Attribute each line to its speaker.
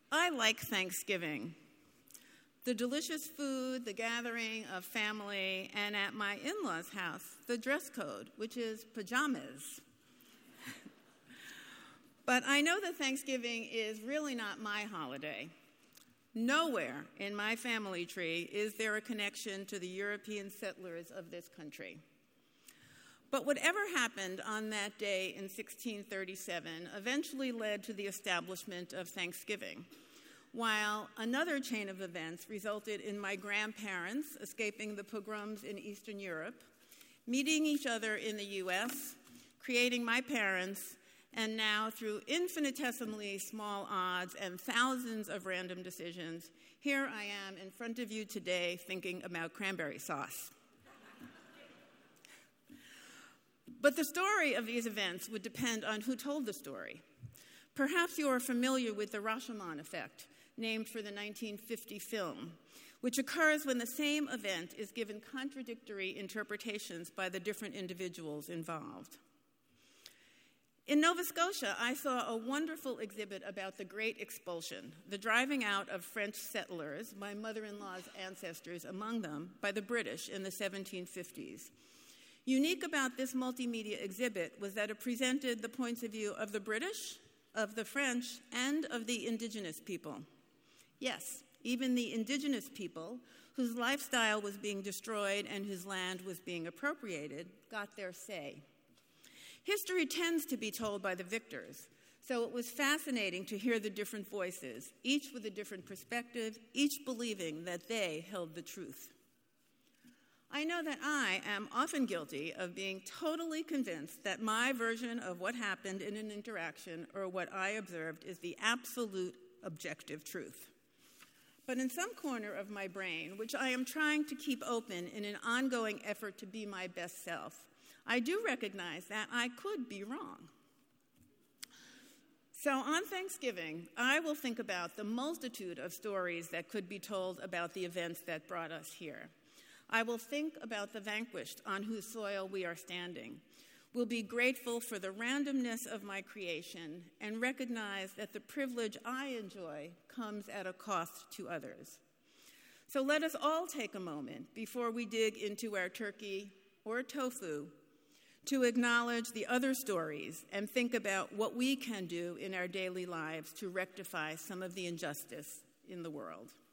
Speaker 1: I like Thanksgiving. The delicious food, the gathering of family, and at my in-laws' house, the dress code, which is pajamas. But I know that Thanksgiving is really not my holiday. Nowhere in my family tree is there a connection to the European settlers of this country. But whatever happened on that day in 1637 eventually led to the establishment of Thanksgiving, while another chain of events resulted in my grandparents escaping the pogroms in Eastern Europe, meeting each other in the U.S., creating my parents, and now through infinitesimally small odds and thousands of random decisions, here I am in front of you today thinking about cranberry sauce. But the story of these events would depend on who told the story. Perhaps you are familiar with the Rashomon effect, named for the 1950 film, which occurs when the same event is given contradictory interpretations by the different individuals involved. In Nova Scotia, I saw a wonderful exhibit about the Great Expulsion, the driving out of French settlers, my mother-in-law's ancestors among them, by the British in the 1750s. Unique about this multimedia exhibit was that it presented the points of view of the British, of the French, and of the indigenous people. Yes, even the indigenous people, whose lifestyle was being destroyed and whose land was being appropriated, got their say. History tends to be told by the victors, so it was fascinating to hear the different voices, each with a different perspective, each believing that they held the truth. I know that I am often guilty of being totally convinced that my version of what happened in an interaction or what I observed is the absolute objective truth. But in some corner of my brain, which I am trying to keep open in an ongoing effort to be my best self, I do recognize that I could be wrong. So on Thanksgiving, I will think about the multitude of stories that could be told about the events that brought us here. I will think about the vanquished on whose soil we are standing. We'll be grateful for the randomness of my creation and recognize that the privilege I enjoy comes at a cost to others. So let us all take a moment before we dig into our turkey or tofu to acknowledge the other stories and think about what we can do in our daily lives to rectify some of the injustice in the world.